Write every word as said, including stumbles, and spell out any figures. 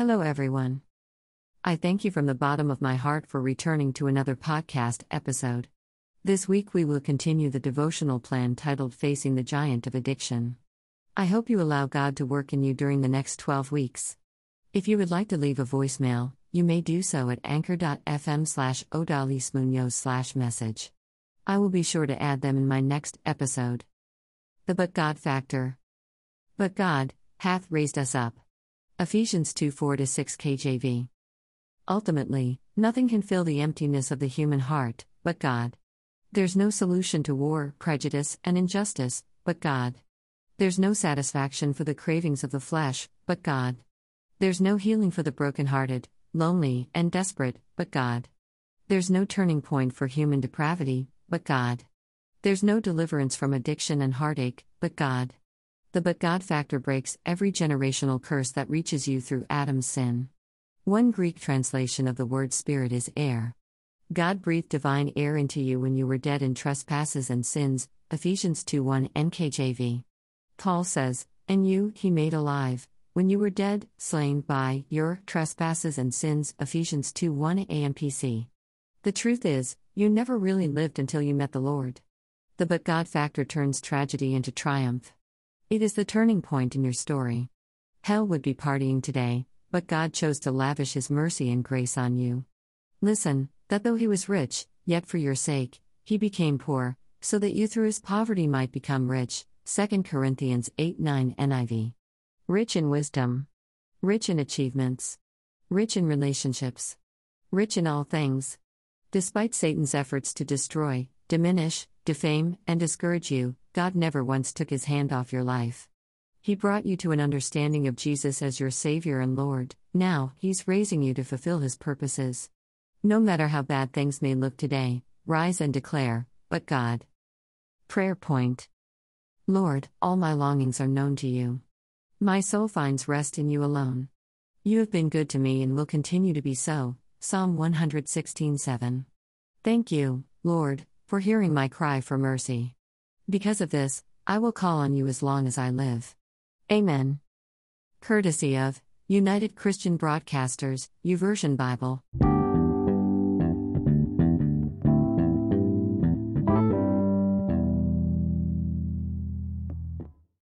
Hello, everyone. I thank you from the bottom of my heart for returning to another podcast episode. This week we will continue the devotional plan titled Facing the Giant of Addiction. I hope you allow God to work in you during the next twelve weeks. If you would like to leave a voicemail, you may do so at anchor.fm slash odalismunoz slash message. I will be sure to add them in my next episode. The But God Factor. But God hath raised us up. Ephesians two four to six K J V. Ultimately, nothing can fill the emptiness of the human heart, but God. There's no solution to war, prejudice, and injustice, but God. There's no satisfaction for the cravings of the flesh, but God. There's no healing for the brokenhearted, lonely, and desperate, but God. There's no turning point for human depravity, but God. There's no deliverance from addiction and heartache, but God. The But God Factor breaks every generational curse that reaches you through Adam's sin. One Greek translation of the word spirit is air. God breathed divine air into you when you were dead in trespasses and sins, Ephesians two one N K J V. Paul says, and you, he made alive, when you were dead, slain by your trespasses and sins, Ephesians two one A M P C. The truth is, you never really lived until you met the Lord. The But God Factor turns tragedy into triumph. It is the turning point in your story. Hell would be partying today, but God chose to lavish His mercy and grace on you. Listen, that though He was rich, yet for your sake, He became poor, so that you through His poverty might become rich, Second Corinthians eight nine N I V. Rich in wisdom. Rich in achievements. Rich in relationships. Rich in all things. Despite Satan's efforts to destroy, diminish, defame, and discourage you, God never once took His hand off your life. He brought you to an understanding of Jesus as your Savior and Lord. Now, He's raising you to fulfill His purposes. No matter how bad things may look today, rise and declare, but God. Prayer point. Lord, all my longings are known to you. My soul finds rest in you alone. You have been good to me and will continue to be so. Psalm one sixteen seven. Thank you, Lord, for hearing my cry for mercy. Because of this, I will call on you as long as I live. Amen. Courtesy of United Christian Broadcasters, YouVersion Bible.